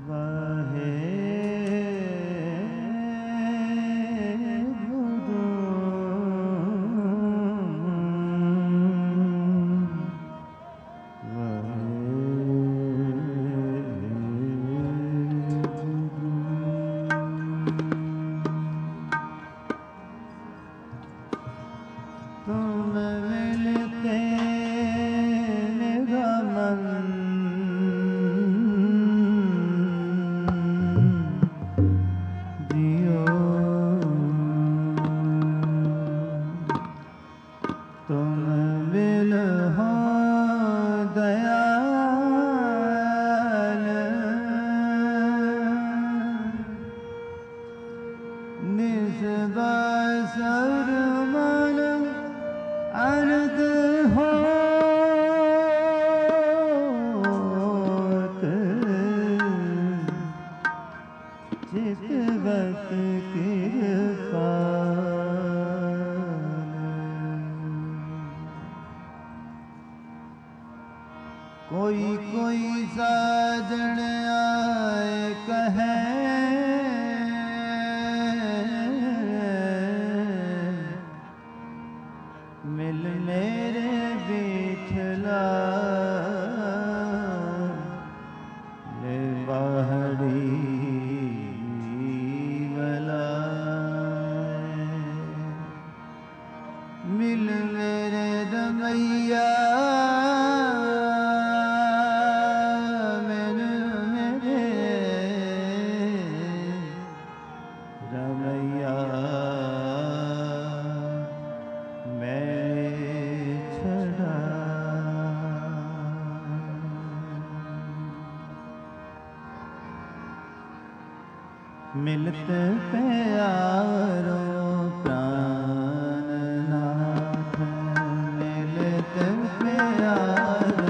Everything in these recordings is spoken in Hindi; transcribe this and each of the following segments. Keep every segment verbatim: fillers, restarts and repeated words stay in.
कोई कोई साजन आए कहे मिल मेरे बिठला ले बाहरी वाला मिल मेरे रमैया मिलते प्यारो प्राणनाथ मिलते प्यारो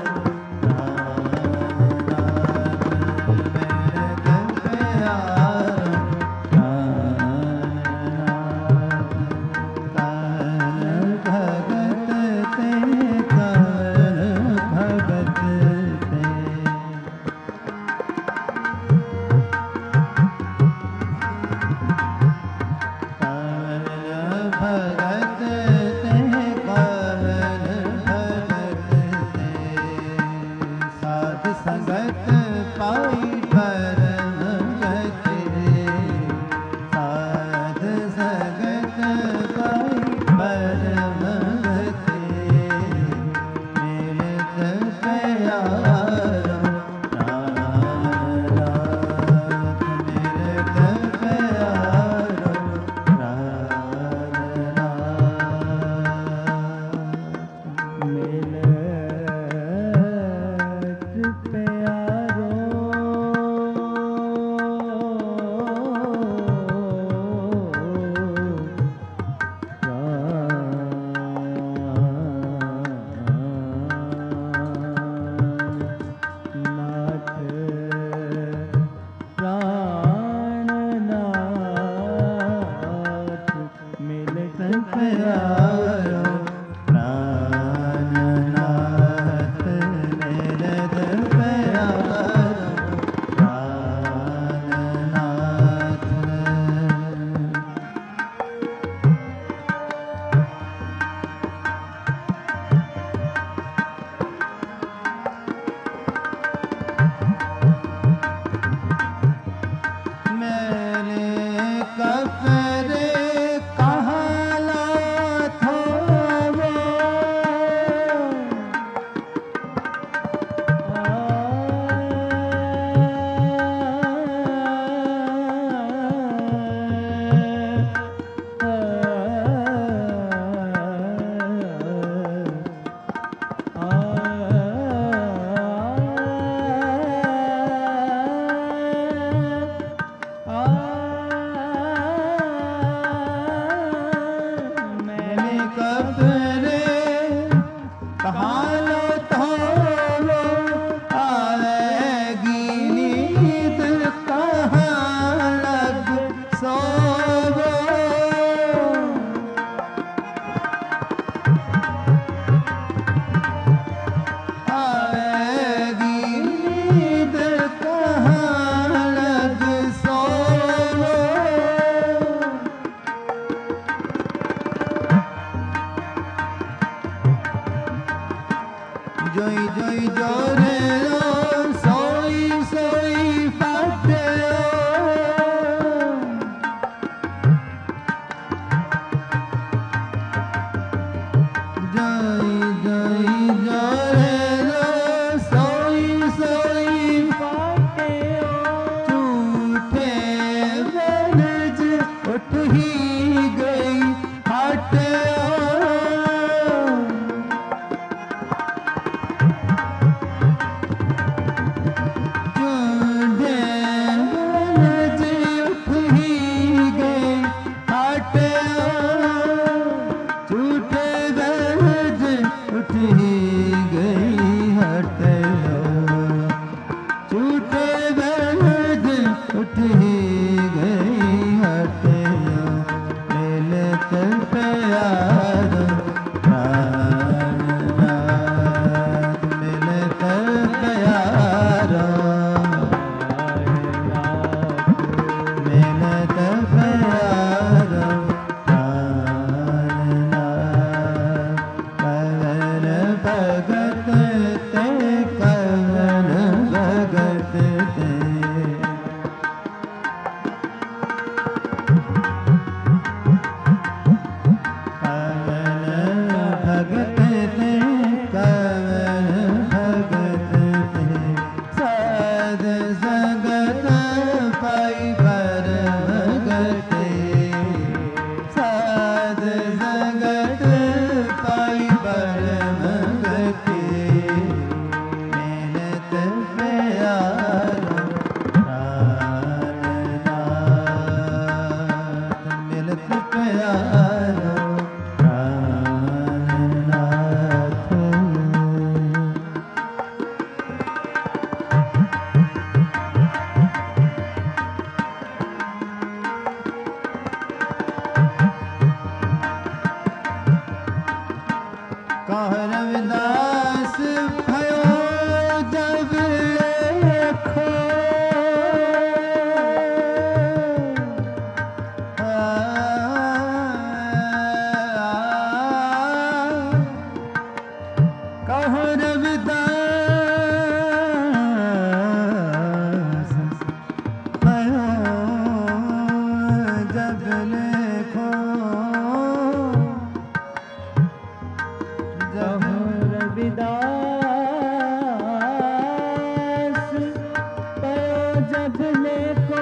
प्राणनाथ मिलते प्यारो प्राणनाथ काल भगत ते काल भगत ते उठे वैद उठ ही गई हटियो मिलत प्यारो प्राणनाथ मिलत प्यारो मिलत प्यारो प्राणनाथ कवन भगत ते कवन भगत ते भगत ते कवन भगत ते साध संगत पाई परम गते साध संगत पाई परम गते मिलत प्यारो प्राणनाथ मिलत प्यारो कह रविदास भयो जब लेखो कह रविदास भयो जब लेखो जब रविदास भयो जब लेको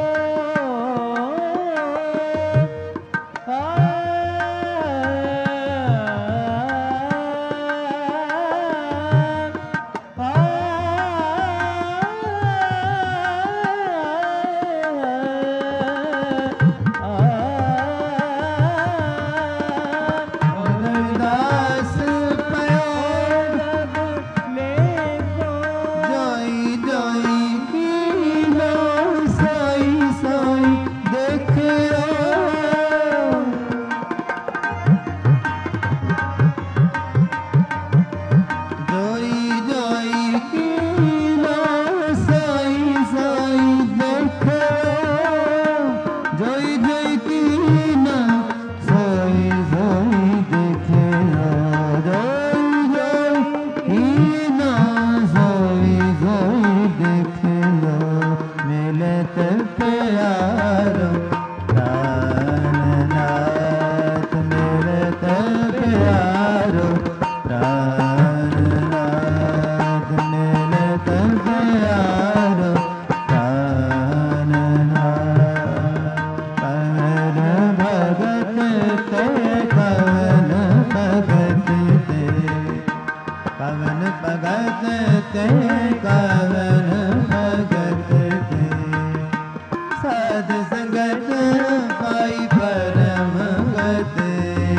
रविदास जोई जोई कीनो सोई सोई देखो जोई जोई कीनो सोई सोई देखो जोई जोई कीनो सोई सोई देखो जोई जोई कीनो सोई सोई देखो मिलत प्यारो प्राणनाथ मिलत प्यारो प्राणनाथ मिलत प्यारो प्राणनाथ कवन भगत ते कवन भगत ते कवन भगत ते कवन भगत ते साध संगत पाई परम गते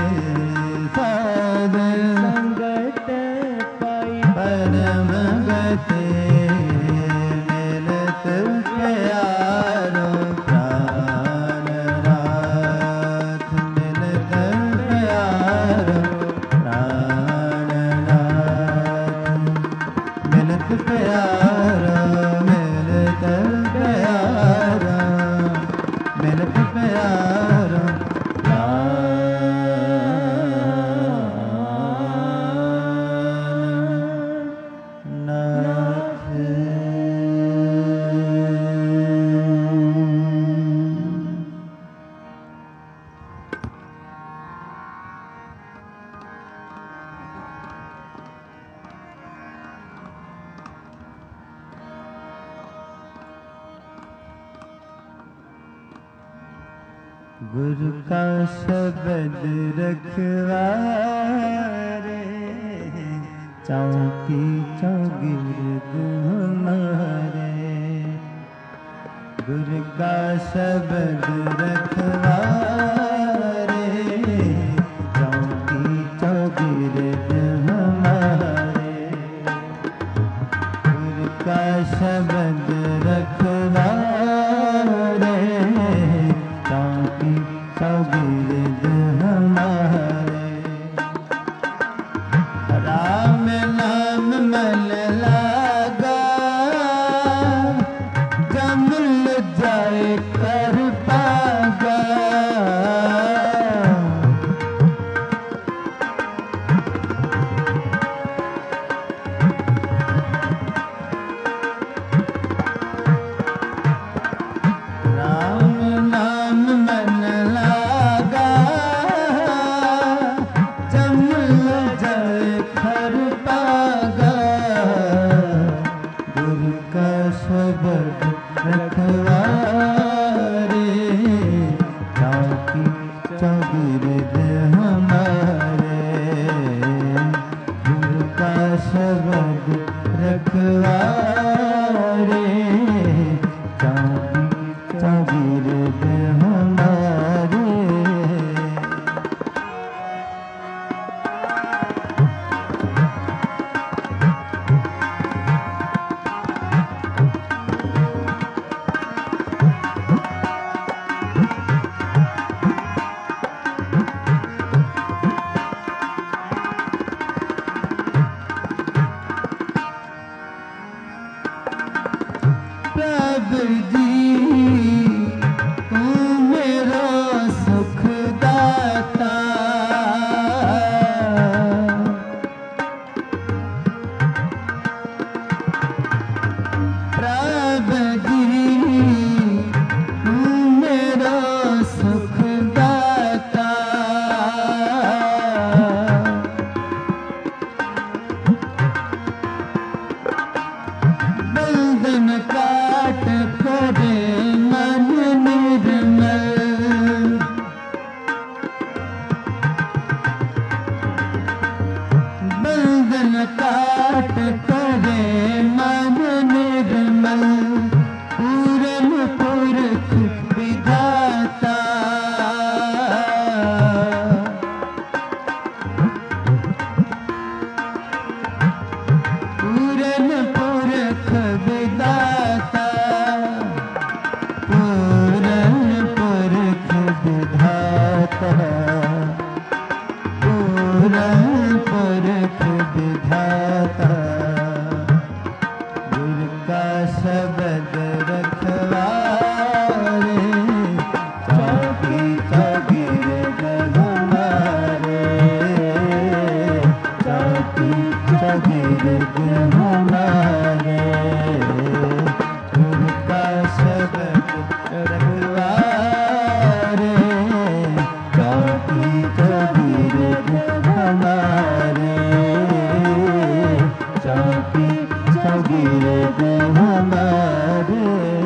साध संगत पाई परम गते मिलत प्यारो प्राणनाथ मिलत प्यारो प्राणनाथ मिलत प्यारो मिलत प्यारो मिलत प्यारो गुरु का शब्द रखवारे चौकी चौगिर्द हमारे गुरु का शब्द रखवारे चौकी चौगिर्द हमारे गुरु का शब्द रखवारे, चौकी चौगिर्द हमारे, गुरु का शब्द रखवारे, चौकी चौगिर्द हमारे। प्रभु जी तू मेरा सुखदाता, प्रभु जी तू मेरा सुखदाता, बंधन काट करे मन निर्मल, बंधन काट करे मन निर्मल, पूरन पुरख विधाता, पूरन पुरख विधाता, पूरन पुरख विधाता, पूरन पुरख विधाता, गुरु का शब्द रखवारे, चौकी चौगिर्द हमारे, चौकी चौगिर्द हमारे, गुरु का शब्द रखवारे, चौकी चौगिर्द हमारे, चौकी चौगिर्द हमारे।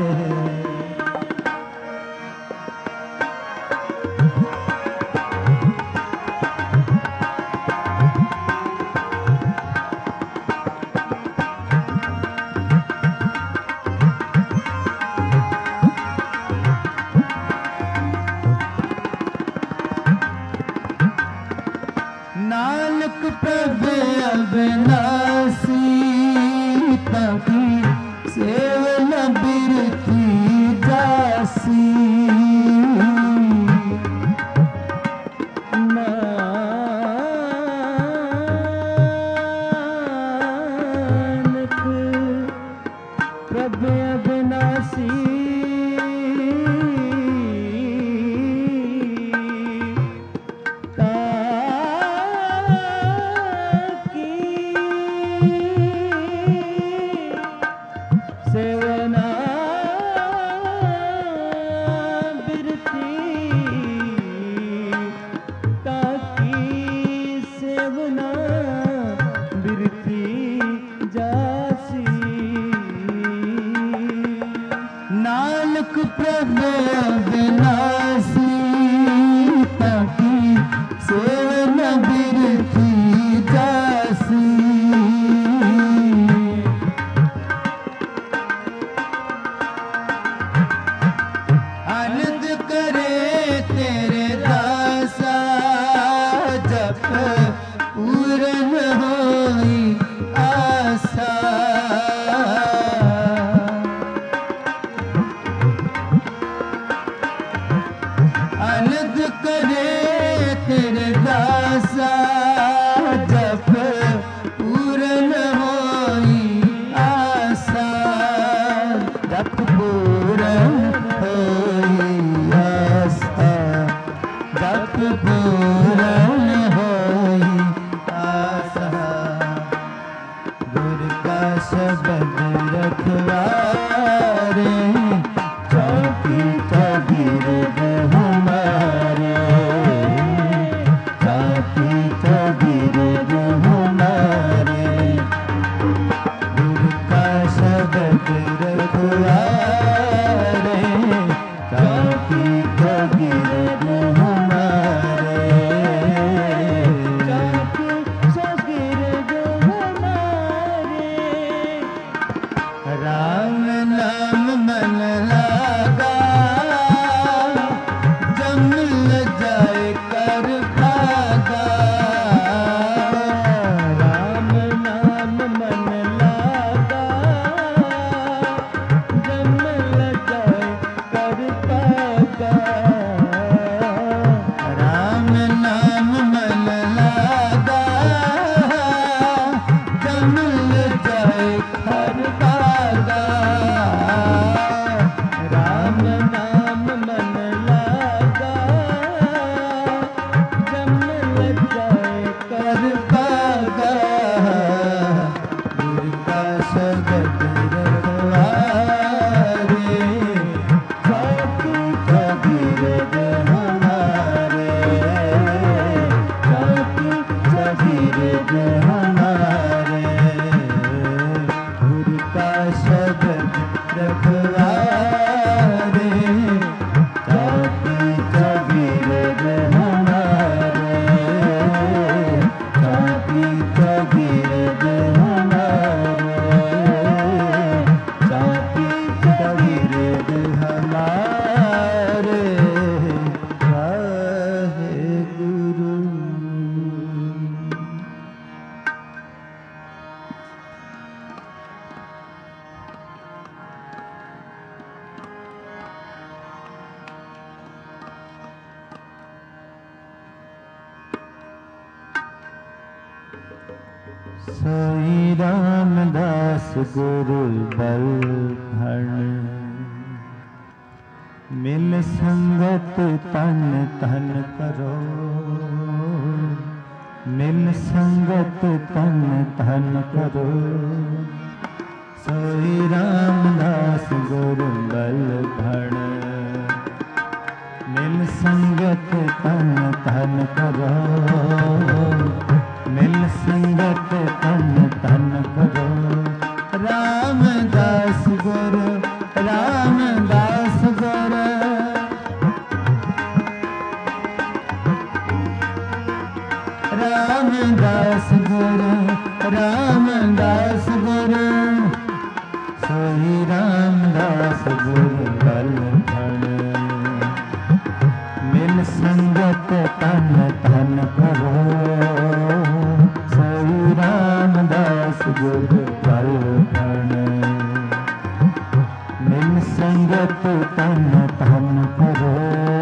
नानक प्रभु अविनाशी, ताकि सेवन बिरथी जासी, नानक प्रभु अविनाशी, सेवना बिरती, ताकि सेवना बिरती जासी, नानक प्रभु अविनाशी, ताकि सेवना बिरती जासी, आनंद करे तेरे दासा, जप पूरन होई आशा, रखवारे, चापी चगिरद हमारे, चापी चगिरद हमारे, चापी चगिरद हमारे, वाहे गुरु। सोई रामदास गुरु बल भण, मिल संगत तन तन करो, मिल संगत तन तन करो। सोई रामदास गुरु बल भण, मिल संगत तन तन करो, मिल संगत तन तन करो। रामदास गुरु, रामदास गुरु, रामदास गुरु, रामदास गुरु। सोई रामदास गुरु बल भण, मिल संगत तन तन करो। सोई रामदास गुरु बल भण, मिल संगत तन तन करो।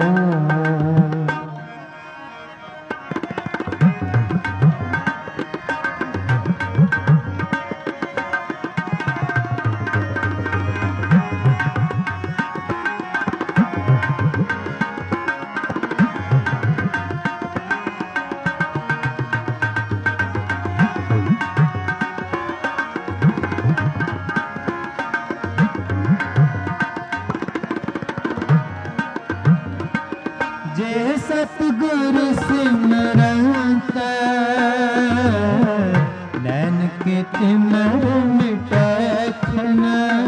जे सतगुरु सिमरत, नैन के तिमर मिटैखन।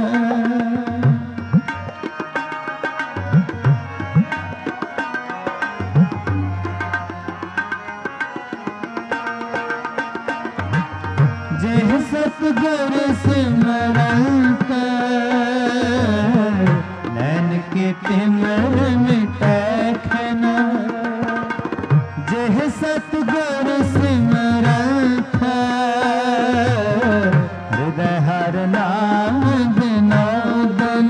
जे सतगुरु सिमरत, नैन के तिमर मिटैखन। जेह सतगुरु सिमरत, हृदय हर नाम विनोदन।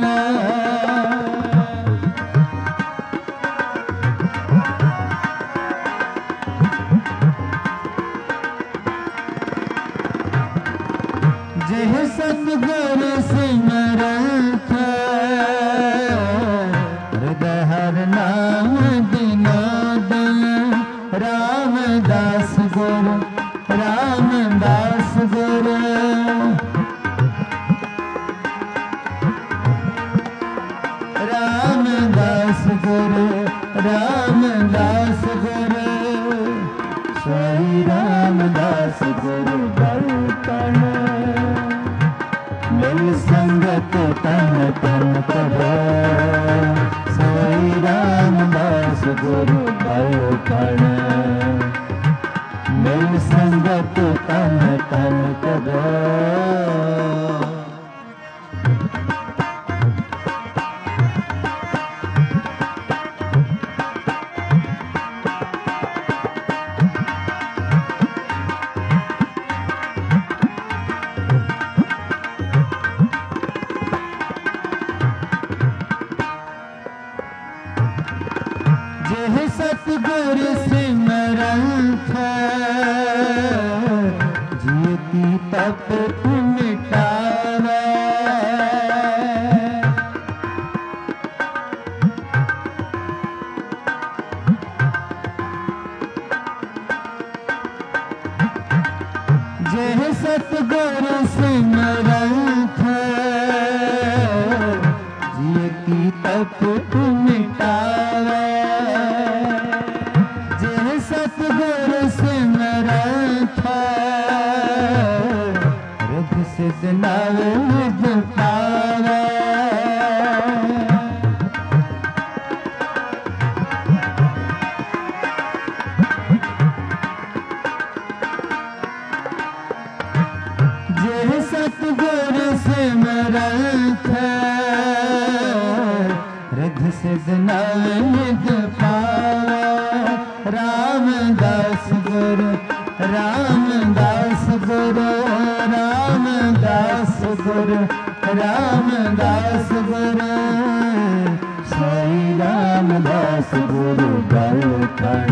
जेह सतगुरु सिमरत, हृदय हर नाम विनोदन। रामदास गुरु, रामदास गुरु, रामदास गुरु, रामदास गुरु। सोई रामदास गुरु बल भण, मिल संगत तन तन करो। सोई रामदास गुरु बल भण, मिल संगत तन तन करो। जेह सतगुरु सिमरत, जिय की तप मिटावे। जेह सतगुरु सिमरत, जिय की तप मिटावे। जेह सतगुरु सिमरत, रिद्धि सिद्धि नव निधि पावे। सिद्ध नवनिध पावे रामदास गुरु रामदास गुरु रामदास गुरु रामदास गुरु साई रामदास गुरु गलखण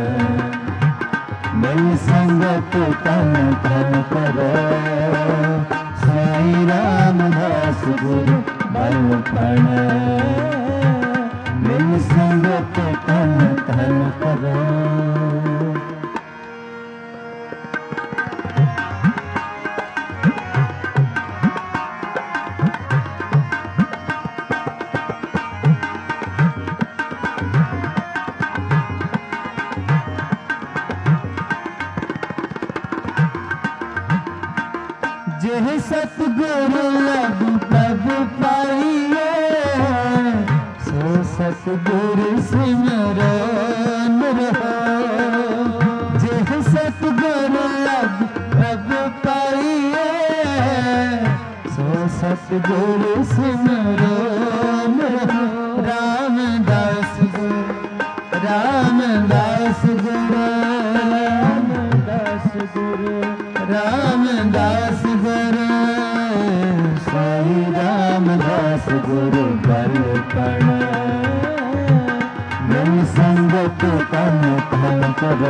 मिल संगत तन तन करो साई रामदास गुरु गलखण मिल संगत तन तन करो। जेह सतगुरु लग प्रभु पाइए सो सतगुरु सिमरन रहो। जेह सतगुरु लग प्रभु पाइए सो सतगुरु सिमरन रहो। रामदास गुरु रामदास गुरु रामदास गुरु रामदास गुरु साई रामदास गुरु गलखण मिल संगत तन तन करो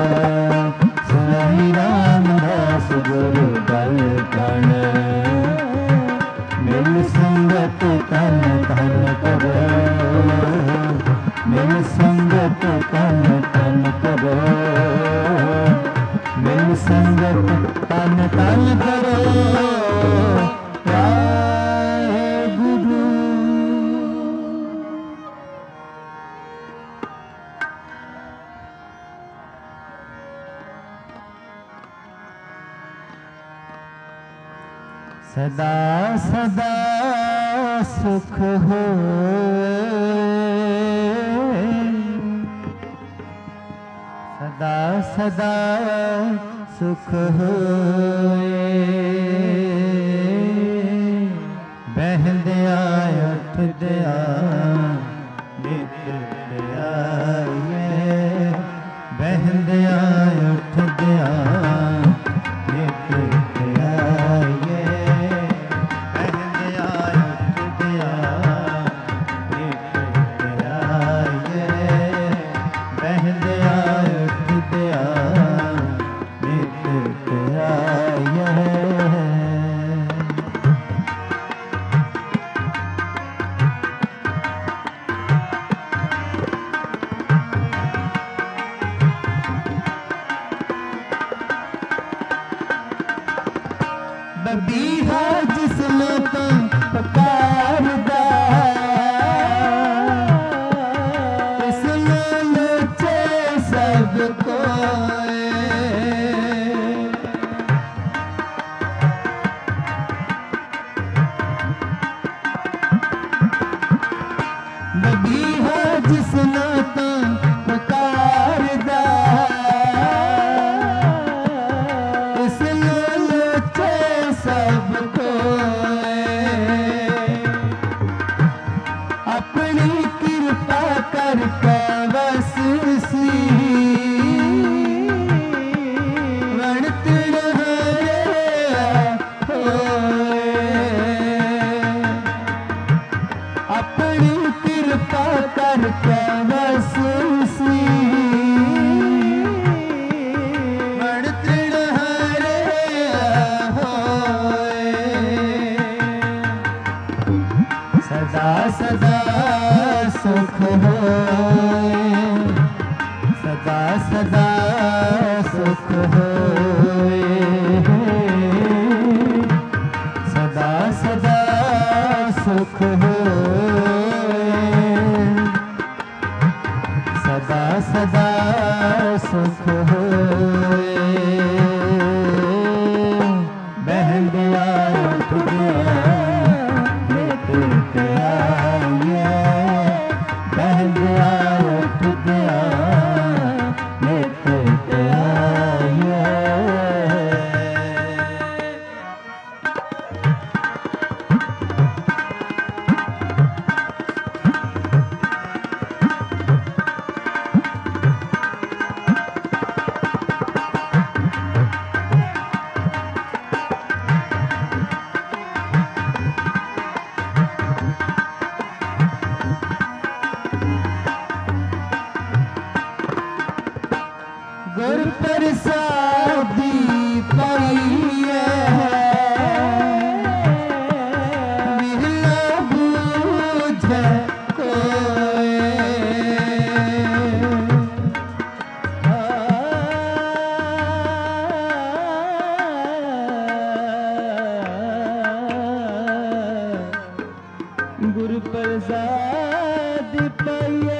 साई रामदास गुरु गलखण मिल संगत तन तन करो मिल संगत तन तन करो मिल संगत तन तन करो वाहेगुरु। सदा सदा सुख हो सदा सदा सुख होए बहदिया उठदिया निकलिया बहदिया उठदिया निकलिया बहदिया उठदिया निकलिया बहदिया उठदिया बबीहा जिसने तो पुकारदा इसने लोचे सबको बबीहा जिसने तो पुकारदा सबको अपनी कृपा करके बस सी वणतड़ अपनी कृपा करके बस सी सदा सदा सुख हो सदा सदा सुख हो सदा सदा सुख हो सदा सदा सुख हो बहदिया उठ गया बहदिया उठ गुर प्रसाद पाइए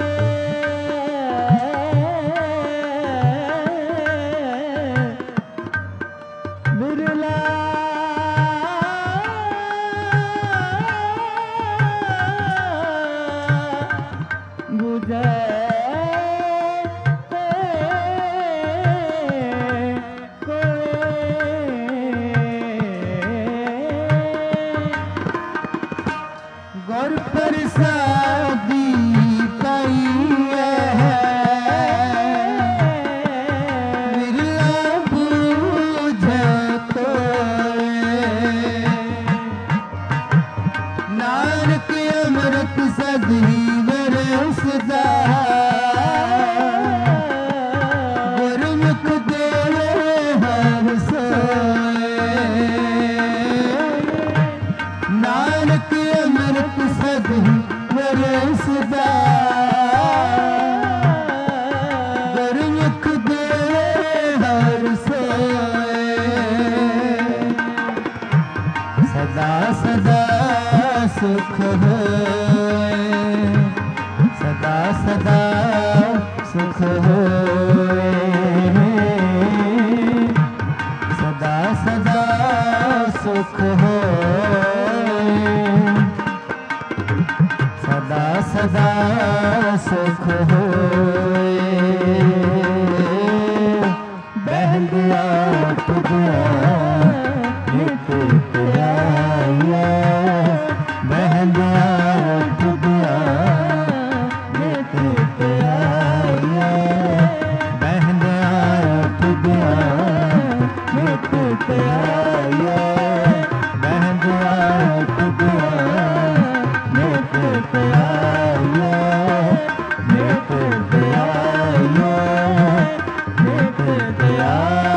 बिरला बुझे गुर प्रसादी पाइए बिरला बूझे नानक अमृत सदी बरसदा गुरमुख देवे हर सोए नानक अमृत सदी बरसदा गुरमुख देवे हर सोए सदा सदा सुख होए सदा सदा सुख होए सदा सदा सुख होए सदा सदा सुख होए बहलिया तुझा नित प्याया बहलिया तुझा नित प्याया बहलिया तुझा नित प्याया बहलिया तुझा नित प्याया नित प्याया नित प्याया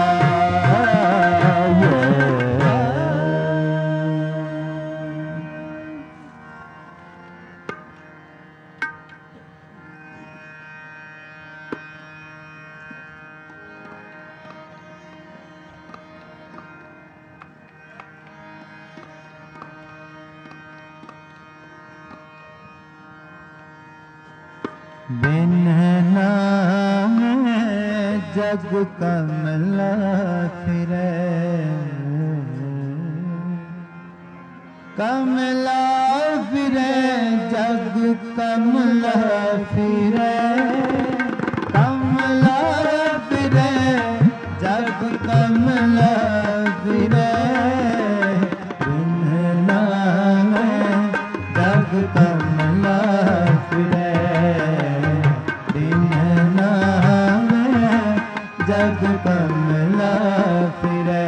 बिन नाम जग कमला फिरे कमला फिरे जग कमला फिरे कमला फिरे जग कमला फिरे बिन नाम जग कमला फिरे जग कमला फिरे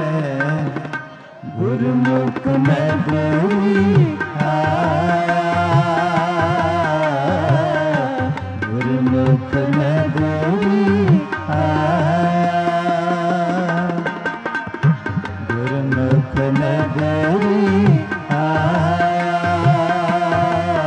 गुरमुख में गोरी गुरमुख में गोरी गुरमुख में गोरी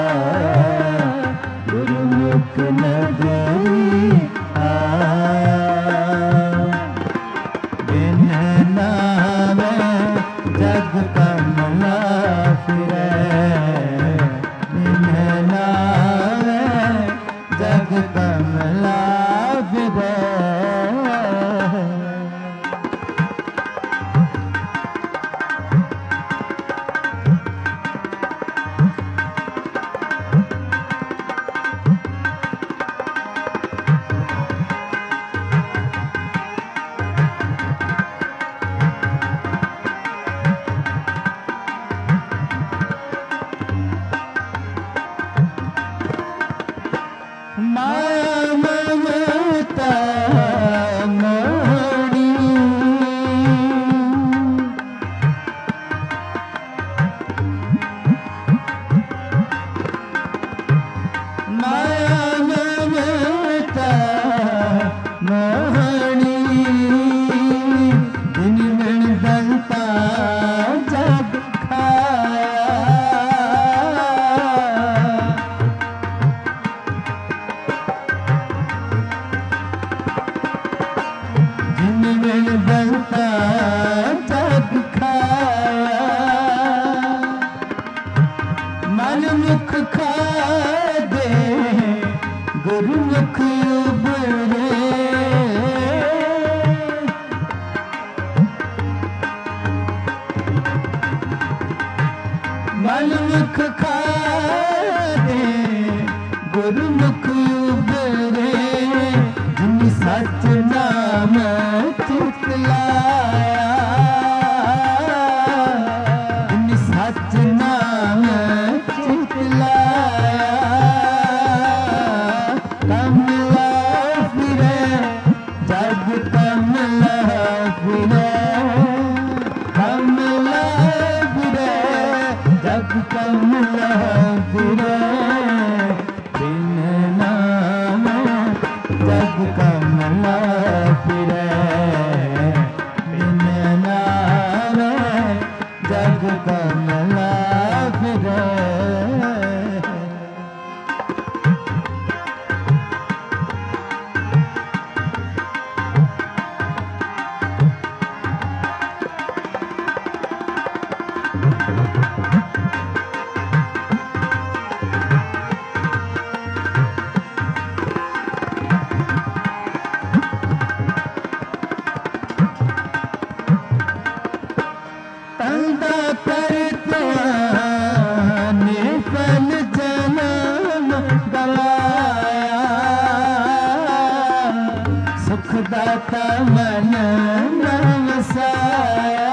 मनुख खादे गुरमुख उबरे मनुख खादे गुरमुख उबरे जिन सच नाम चितलाया जिन सच नाम चितलाया कमला फिरे जग कमला फिरे कमला फिरे जग कमला फिरे बिन नाम जग कमला फिरे बिन नाम जग कमला फिरे तंदा करता निफल जन्म गवाया सुखदाता मन नवसाया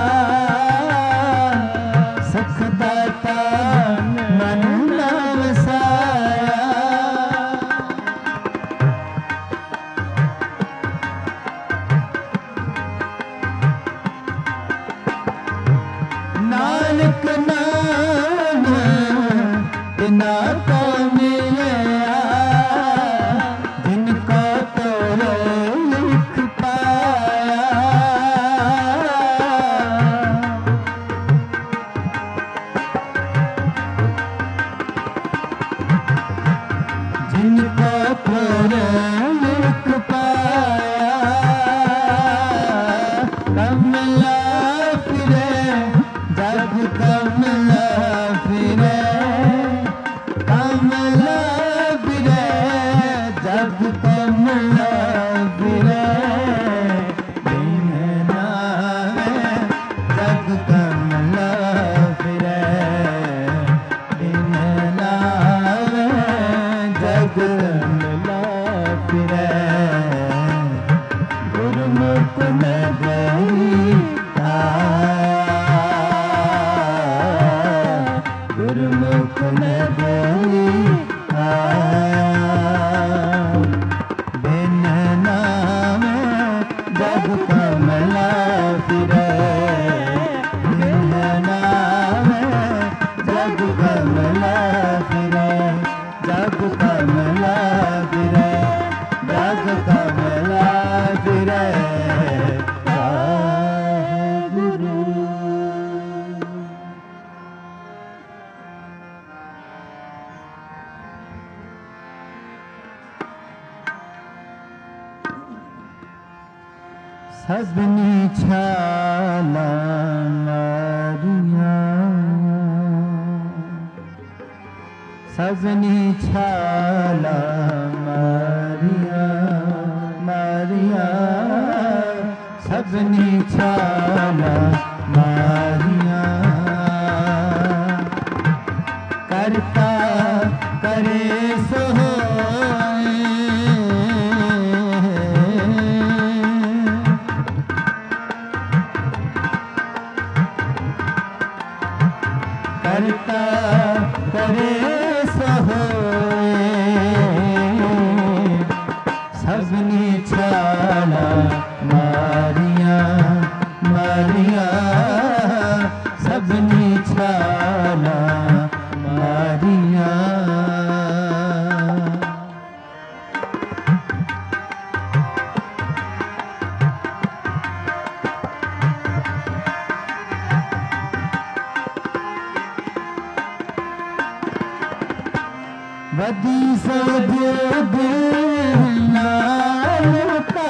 सुखदाता मन नवसाया नानक नाम बिना को मिलया जिनको तोर लिख पाया जिनको तोर लिख पाया कमला फिरे जग कमला फिरे कमला फिरे जग कमला फिरे बिन नाम जग कमला फिरे बिन नाम जग कमला फिरे गुरमुख नगरी गुरमुख नगरी बिन नाम जग कमला फिरे बिन नाम जग कमला फिरे जग कमला फिरे जग कमला फिरे सबनी छाला मारिया सबनी छाला मारिया मारिया सबनी छाला मारिया करता करे सो करता करे सहोए सबनी छाला मारिया मारिया सबनी छाला मारिया वदी सद नानका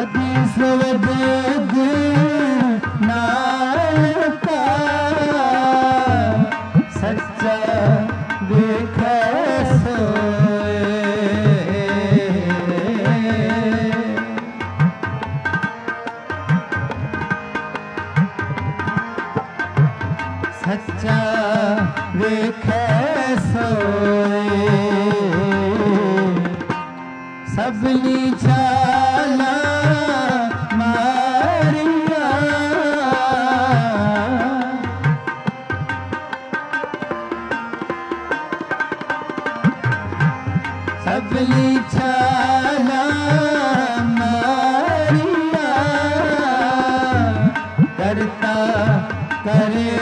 अदीस वजद नायका सच्चा देखे सोए सच्चा देखे सोए सबनी छाला मारिया सबनी छाला मारिया करता करे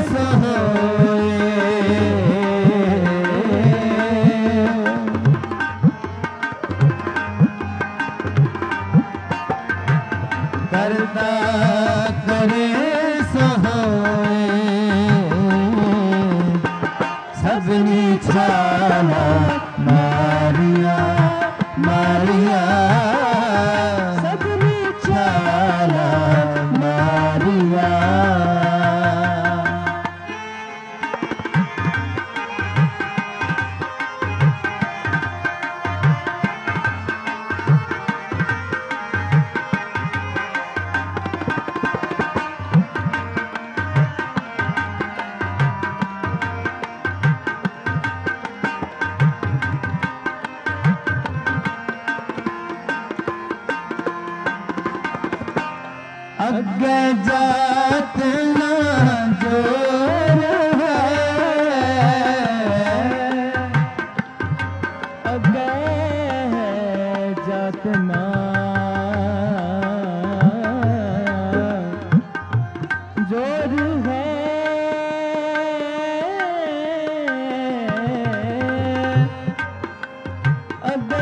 करता करे सोए सबनी छाला मारिया मारिया सबनी छाला मारिया अग्गे जात ना जोर है अग्गे जात ना जोर है अग्गे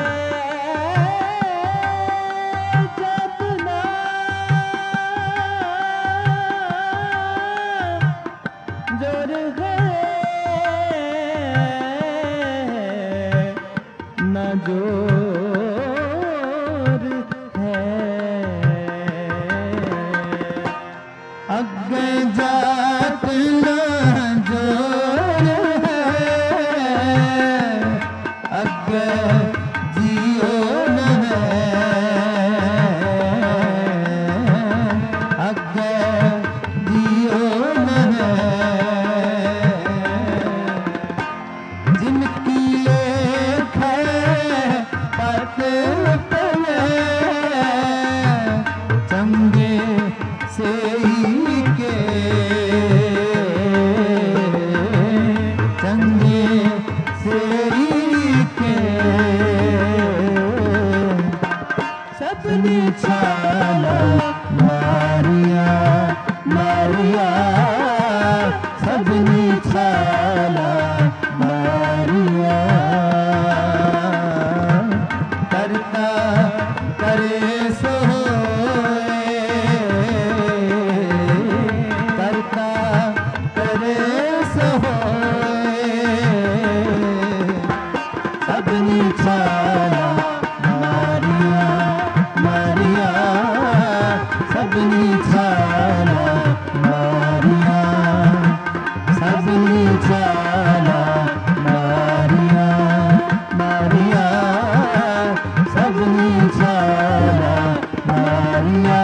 जोर है अग्गे जात ना जोर है अग्गे जियो न है अग्गे जियो न है जिनकी लेख चंगे से ही के चंगे से ही के सबनी छाला मारिया मारिया सबनी छाला मारिया करता करे सोए करता करे सोए सबनी छाला मारिया मारिया सबनी छाला मारिया सबनी छाला मारिया मारिया सबनी छाला मारिया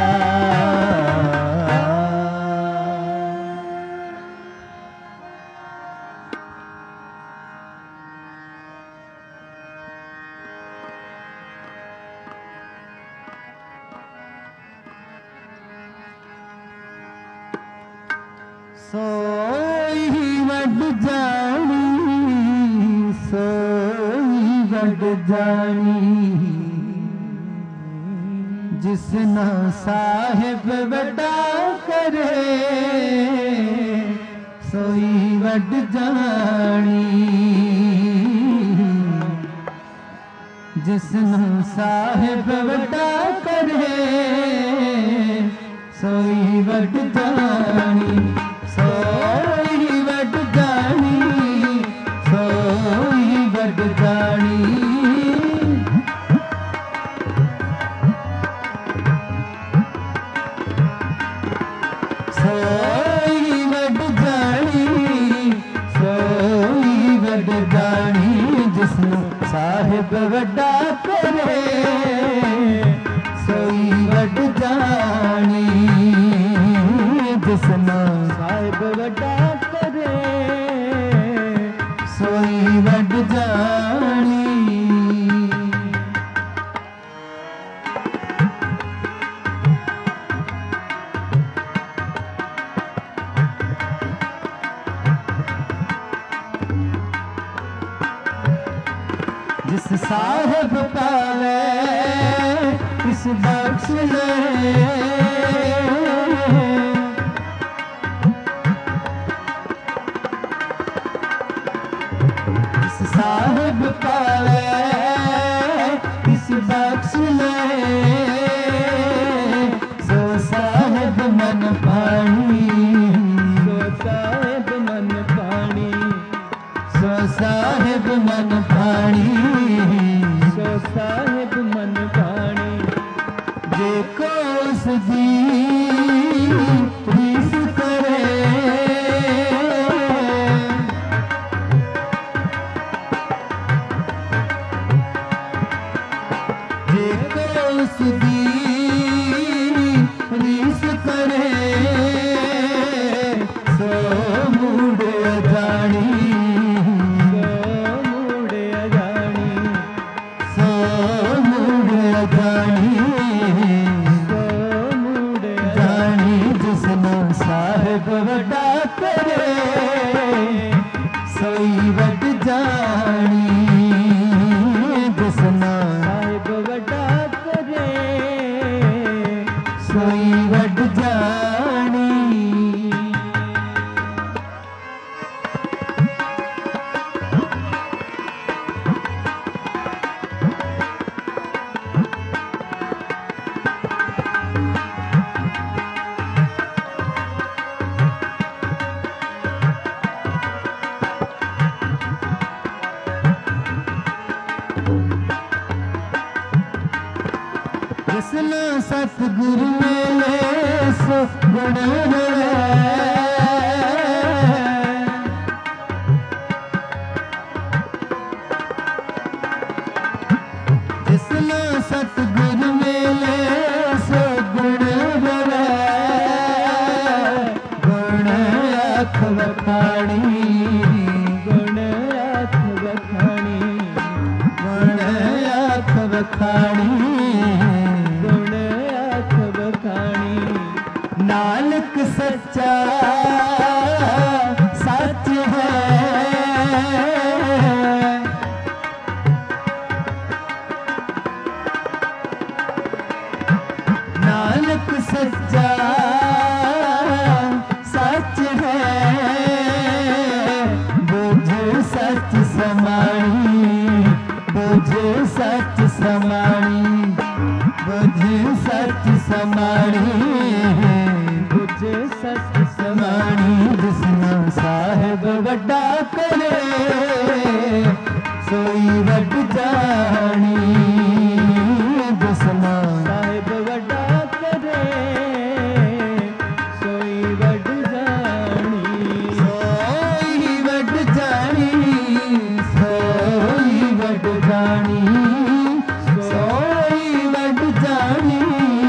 सोई वड जानी सोई वड जानी जिसना साहिब वड्डा करे सोई वड जानी जिसना साहिब वड्डा करे सोई वड जानी सोई वड जानी सोई वड जानी सोई वड जानी सोई वड जानी जिसनू साहिब वड्डा करे सोई वड जानी जिसनू साहिब वड्डा करे सोई वड जानी। जिस साहिब पावे इस बख्श ले जिस साहिब पावे इस बख्श ले सो साहिब मन पानी सो साहिब मन पानी सो साहिब मन पानी सो साहिब मन पानी देखो उसदी रीस करे देखो उसदी रीस करे सो मूड जानी साहिब वड्डा करे सोई वड जानी जिसना साहिब वड्डा करे सोई वड जानी। जिसने सतगुरु मेले सो गुण जिसने सतगुरु मेले सो गुण गुण आख बखानी गुण आख बखानी गुण आख बखानी नानक सच्चा सच है नानक सच्चा सच है बुझ सच समाणी बुझ सच समाणी बुझ सच समाणी सच समाणी जिसना साहिब वड्डा करे सोई वड जानी जिसना साहिब वड्डा करे सोई वड जानी सोई वड जानी सोई वड जानी सोई वड जानी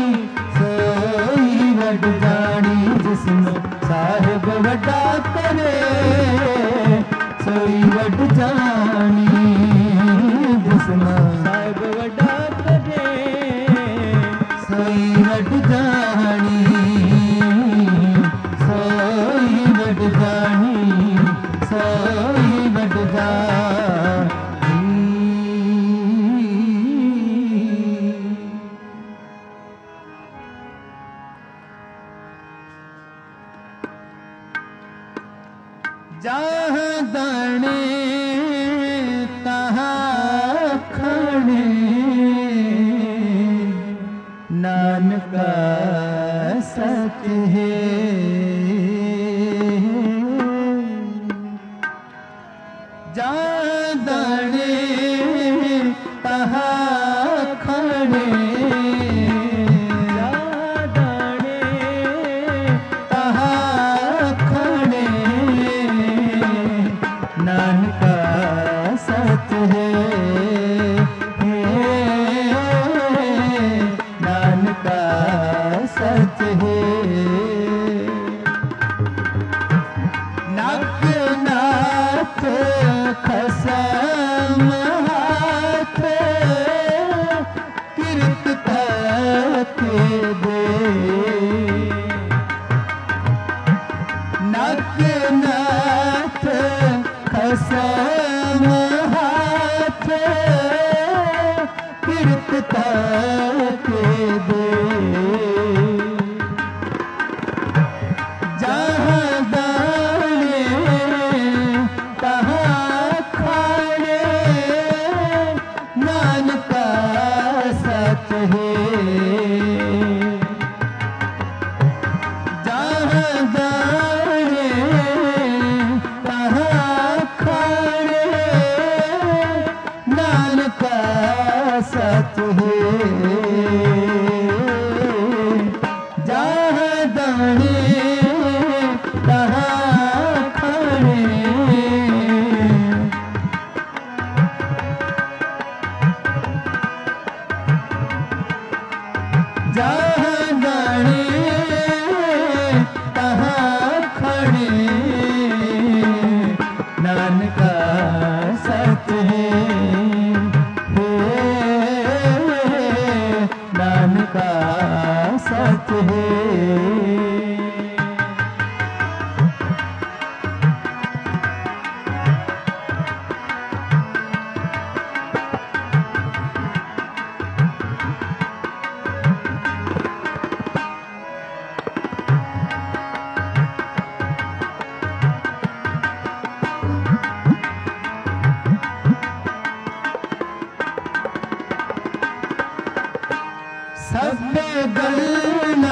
सोई वड जानी जिसनू साहिब वड्डा करे सोई वड जानी जिसनू साहिब वड्डा करे सोई वड जानी सोई वड जानी सोई वड जानी। जहाँ दाने तहाँ खाने नानका सच है जहाँ दाने तहाँ खाने जहाँ दाने तहाँ नक नाथ खसम हाथ कीर्तता के दे जहाँ दाने तहाँ खाने नानका सच है जहाँ दाने तहाँ खाने नानका सच है जहाँ दाने तहाँ खाने जहाँ दाने तहाँ खड़े नानका सच है नानका सच है सब गलना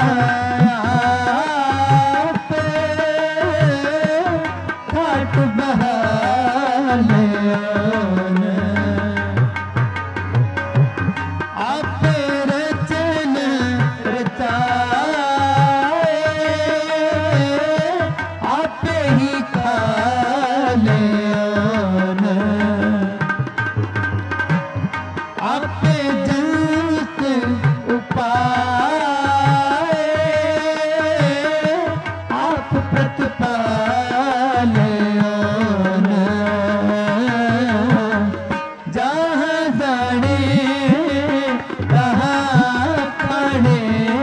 पे घाट बहाने आप रचन रचाए आप ही खाने आप जंत उपाय आप प्रतिपाल जहाँ जाने तहाँ खाने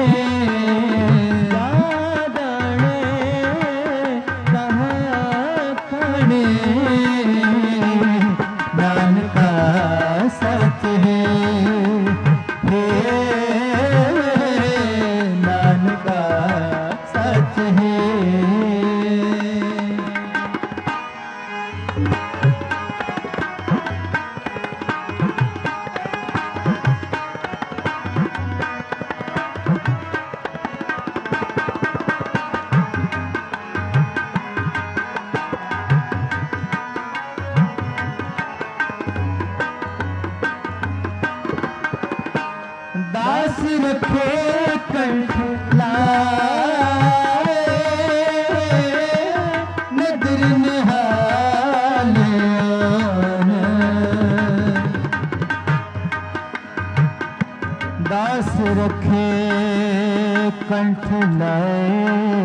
जहाँ जाने तहाँ खाने नानका सच है नानका सच है दास रखे कंठ लाए नदर निहाल दास रखे कंठ लाए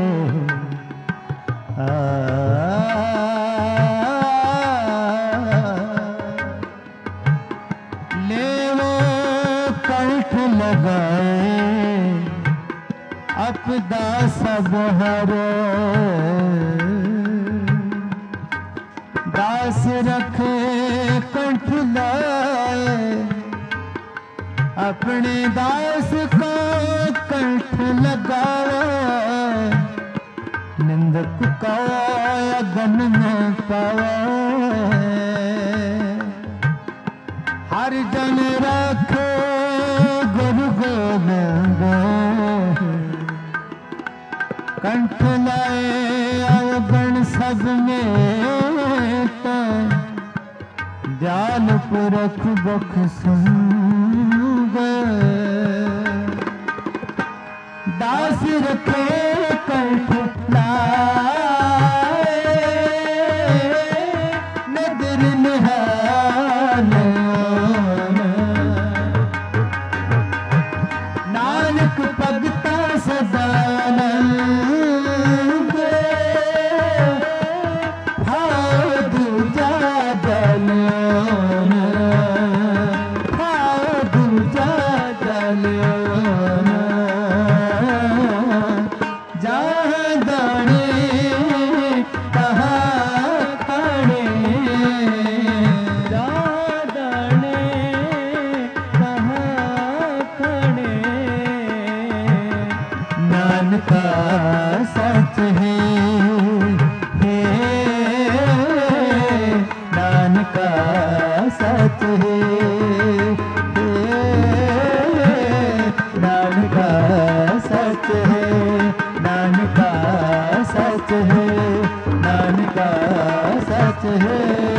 लेवो कंठ लगाए अपदा सब हरो दास रखे कंठ लाए अपने दास को कंठ लगाओ निंदक को अगन में पाओ हर जन रखो गुरु गोविंद कंठ लाए अवगण सब में तो जाल पुरख बख सुंग दास रखे कंठ लाए नदर निहाल नानक भगता सदानंद भाव दूजा जल भाव दूजा जल नानका सच है, हे नानका सच है, हे नानका सच है, नानका सच है, नानका सच है।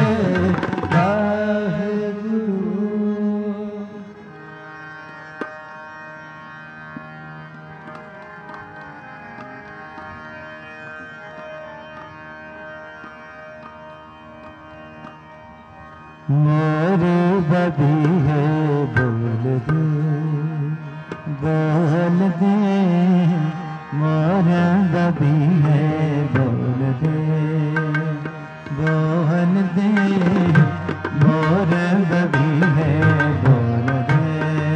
मोरे बदी है बोल दे, बोल दे, मोरे बदी है बोल दे, बोल दे, मोरे बदी है बोल दे,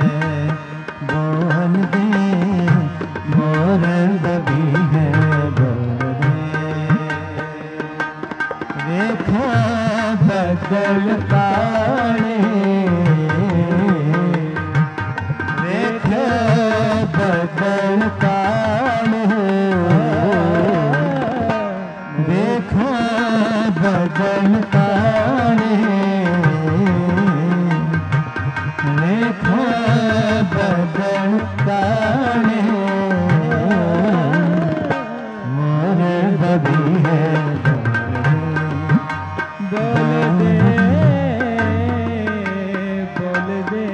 बोल दे, मोरे बदी है बोल दे। देखो बदल काले, देख बदल काले, देखो बदल काले, देखो बदल काले, मोरे बदी है बोल दे,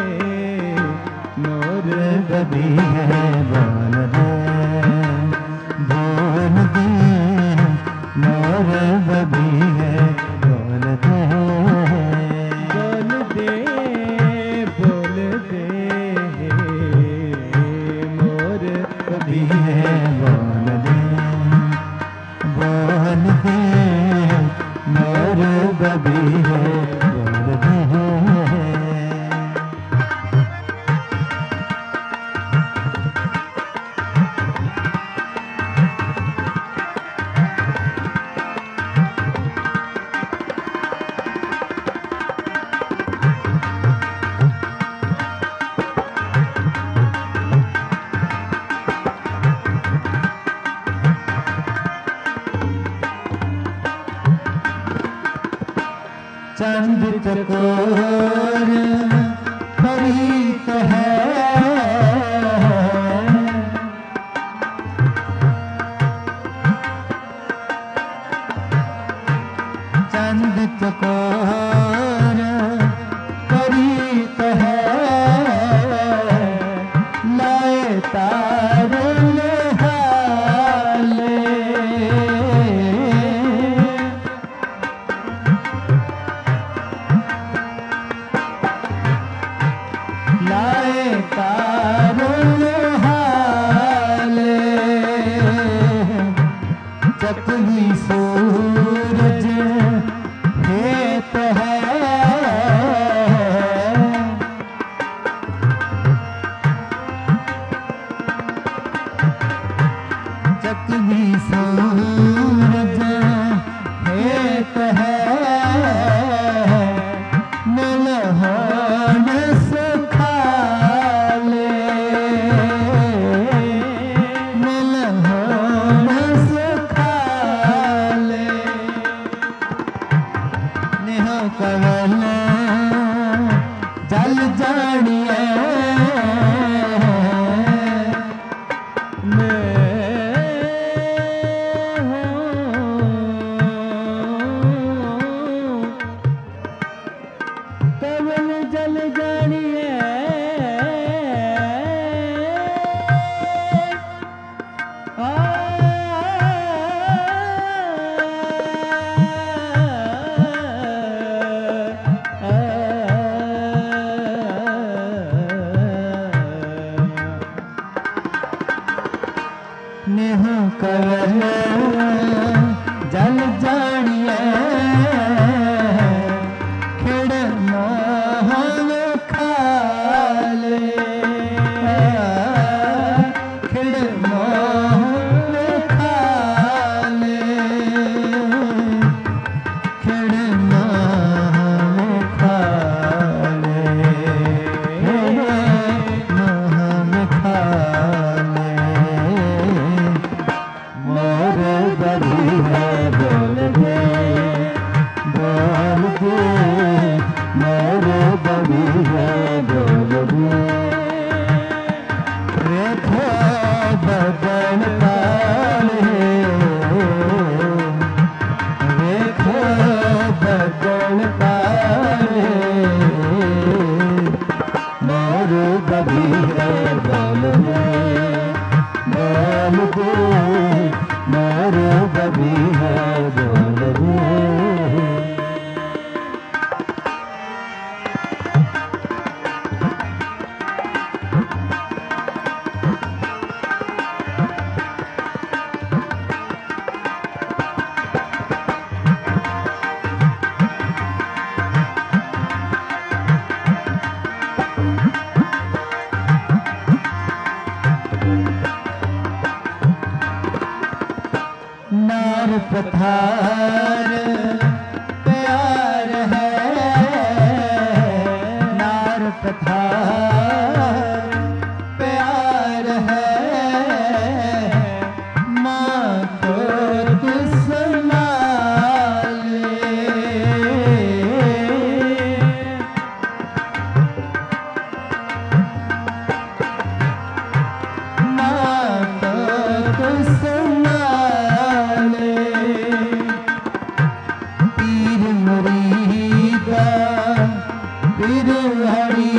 मोर बदी है बोल दे, बोल दे, मोर बदी है बोल दे, बोल दे, बोल दे, मोर बदी है बोल दे, बोल दे, मोर बदी है बोल दे। चंद चकोर परीत है, चंद चकोर परीत है, लाए तार हाले, लाए तारुण हाले, चकली सूरज हेत है, चकली सूरज हेत है, मिलहोन सुखाले, मिलहोन सुखाले, नेह कवल जल जानिए, कवल जल जानिए, आ नेह कवल जल जानिए, खिड़ मोहन खाले, खिड़ मोहन खाले, खिड़ मोहन खाले, मोहन खाले, नार पथार प्यार है, नार पथार प्यार है, माँ को तू संभाले, माँ को तू संभाले, पीर मुरीदा पीर हरी,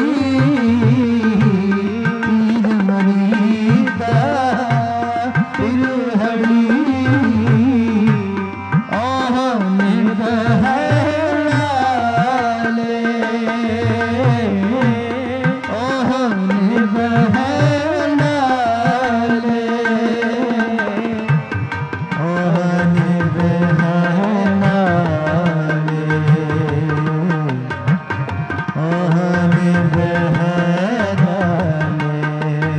पीर मुरीदा पीर हरी, ओह निभ है लाले, ओह निभ है लाले, ओह निभ है लाले, ओह निभ है लाले,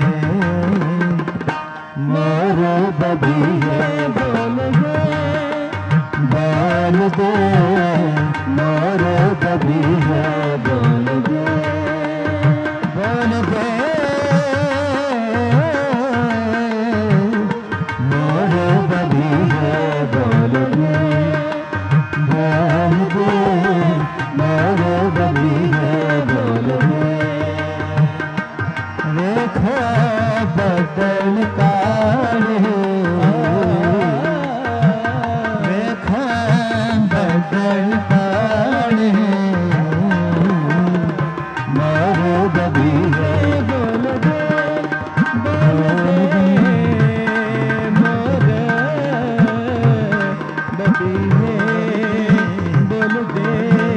मोर बबिया बोल दे, बोल दे, मोर बबिया बोल दे, बोल दे, मोर बबिया बोल दे, बोल दे, मोर बबिया बोल दे, रेखा बदल काढ़े, रेखा बदल काढ़े, मोर बबिया बोल दे, बोल दे, मोर बबिया बोल दे,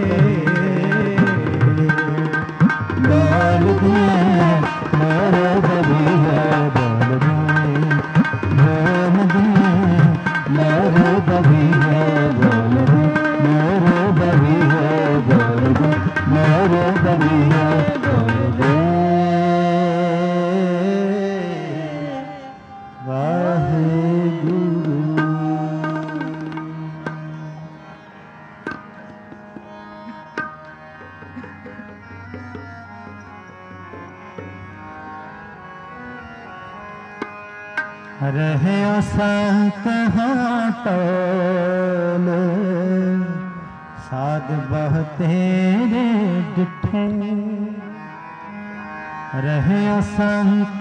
बोल दे, मोर बबिया बोल दे, बोल दे, मोर बबिया बोल दे, मोर बबिया बोल दे, मोर बबिया बोल दे, वाहेगुरु। रहे संत टोल, साध बह तेरे डिठे, रहे संत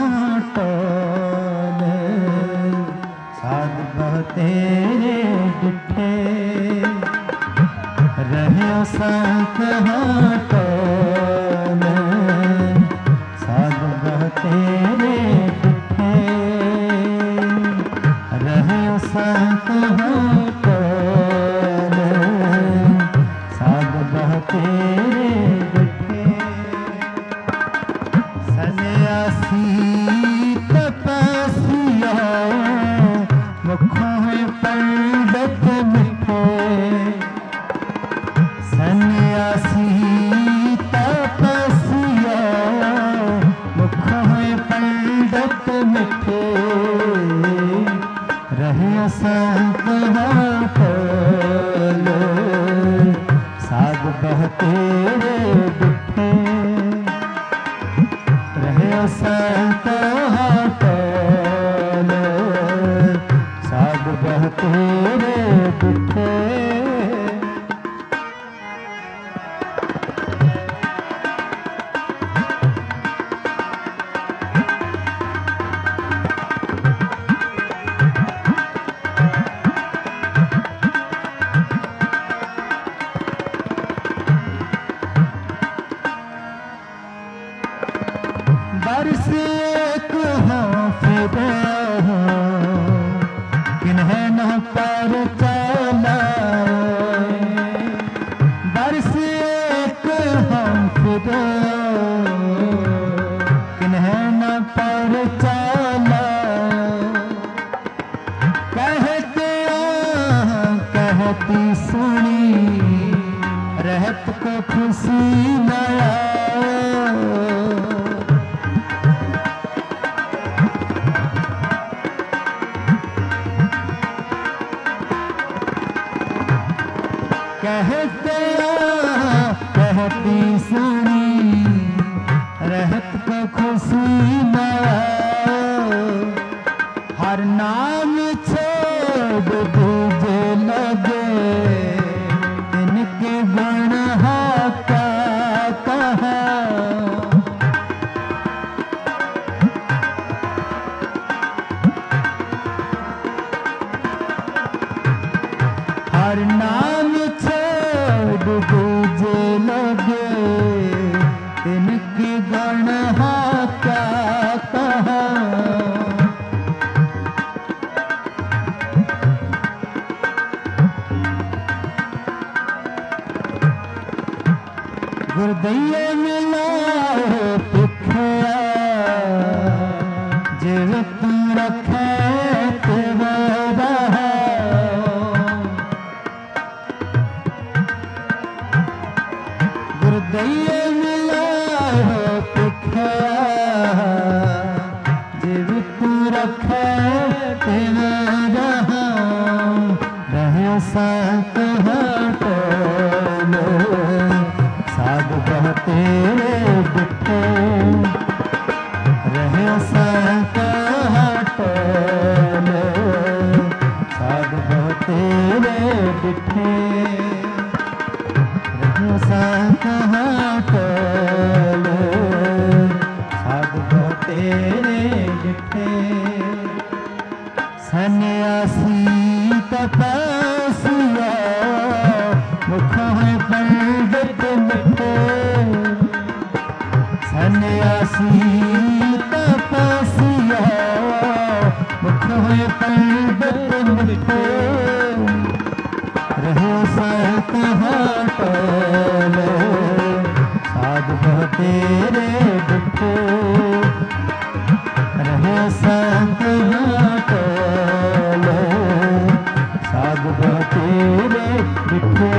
टोल, साध बह तेरे डिठे, रहे संत टोल, साध बह तेरे डिठे, रहे संत टोल, साध बह तेरे डिठे, सन्यासी तपस्या मुखों में पंडित मिठे, सन्यासी तपस्या मुखों में पंडित मिठे, रहे संत टोल, साध बह तेरे डिठे, रहे संत टोल, साध बह तेरे डिठे, बरस एक हाफिज किन्हें न पर चलाए, बरस एक हाफिज किन्हें न पर चलाए, कहते कहती सुनी रहत को खुशी न कहते कहती सुनी रहत को खुशी न हर नाम छोड़ दूजे लगे इनके गुण का कहा हर नाम छोड़ दूजे लगे इनकी गुण का कहा गुरदैया मिला पिखया जिव तू रखे गुरदैया मिला पिखया जिव तू रखे रहे संत हटोलो साध बह तेरे बिठे रहे संत हटोलो साध बह तेरे बिठे रहे संत हटोलो साध बह तेरे बिठे सन्यासी तपस्या मुख है पंडित मिटे सन्यासी तपस्या मुख है पंडित मिटे रहे संत हटोलो साध बह तेरे बिठे रहे संत हटोलो साध बह तेरे बिठे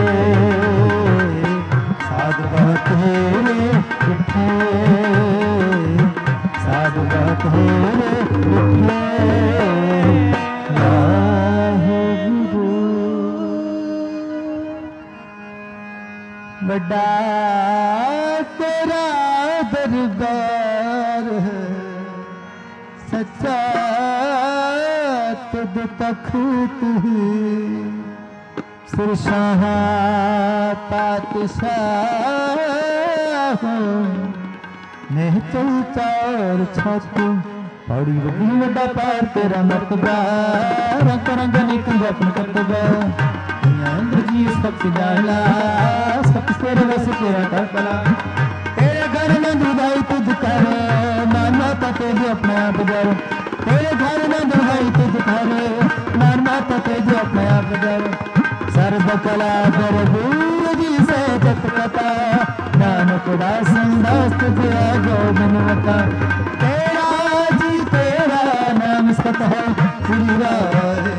साध बह तेरे बिठे साध बह तेरे बिठे बड़ा तेरा दरबार सच्चा तुद तखत सिरशाह पातशाह नेह चौचार छत पौड़ी बड़ी बड़ा पार तेरा मर्तबा रंग रंग निकल अपन करतबा इंद्र जी सब जाना सब तेरे वस तेरा करबला तेरे घर में दुधाई तुझ कर माना पते जो अपने आप जर तेरे घर में दुधाई तुझ कर माना पते जो अपने आप जर सर्व कला कर दूर जी से जत कथा नानक दास दास तुझे गोबिंदवता तेरा जी तेरा नाम सत है श्री राधे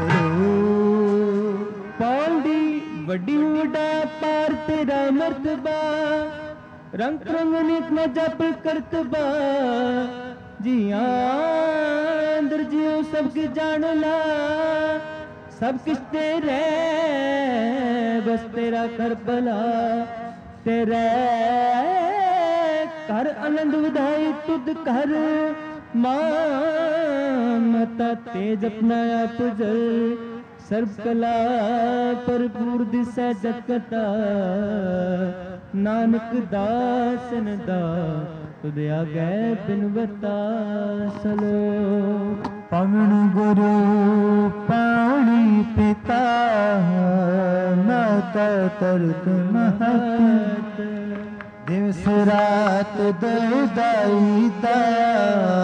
पौड़ी बड़ी वड्डा पार तेरा मर्तबा रंग रंग नित न जप करतबा जिया अंदर जियो सबकी जान ला सब किस तेरे बस तेरा कर भला तेरे कर आनंद विधाई तुद कर माता तेज अपना आप जल सर्व कला भरपूर दिसै जगता नानक दासन दा तुद आगे बिनवता सलो पवन गुरु पाणी पिता माता तरत महत दिवस रात दाई दया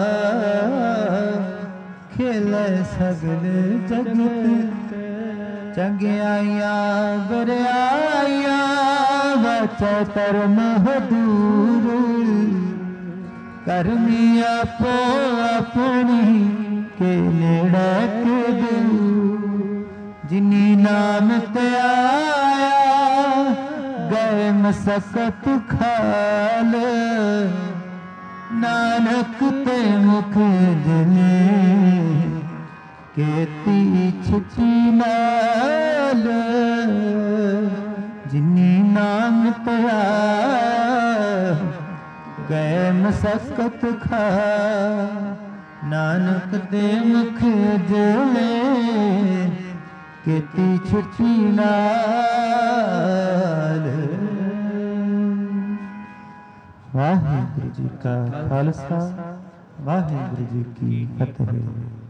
खेल सगल जगत चंगियाइया बुराइया बचा धर्म दूर करमी आपो अपनी के नेड़ा के दूर जिनी नाम ते आया गए मसकत खाल नानक ते मुख जने केती छिपी नाल जिनी नाम तया गए मसकत खा नानक दे मुख जोले केती छुट्टी नाल। वाहिगुरु जी का खालसा वाहिगुरु जी की फतेह।